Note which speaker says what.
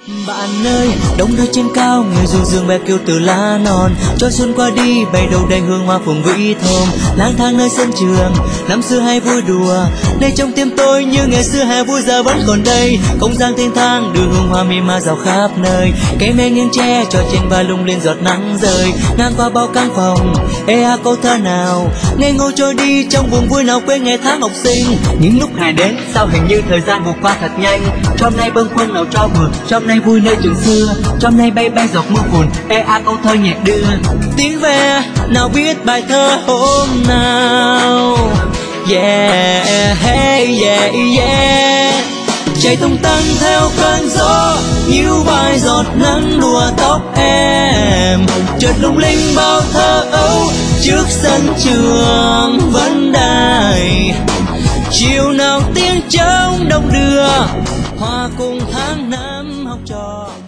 Speaker 1: Bạn ơi, đông nơi trên cao, người du dương bé kêu từ lá non. Cho xuân qua đi, bay đầu đầy hương hoa phường vĩ thơm. Lang thang nơi sân trường, năm xưa hay vui đùa. Đây trong tim tôi như ngày xưa hè vui giờ vẫn còn đây. Không gian thênh thang, đưa hương hoa mì ma rào khắp nơi. Cây me nghiêng tre, cho trên vai lung lên giọt nắng rơi. Ngang qua bao căn phòng, ê a câu thơ nào ngây ngô trôi đi trong buồn vui nào quên ngày tháng học sinh. Những lúc hè đến, sao hình như thời gian vụt qua thật nhanh. Trong nay bâng khuâng nào cho vừa, trong nay vui nơi trường xưa, trong nay bay bay giọt mưa phùn, ê a câu thơ nhẹ đưa. Tiếng ve nào biết bài thơ hôm nào. Yeah, hey, yeah, yeah. Chạy tung tăng theo cơn gió, níu vai giọt nắng đùa tóc em. Chợt lung linh bao thơ ấu, trước sân trường vẫn đài. Chiều nào tiếng trống đông đưa, hòa cùng tháng năm học trò.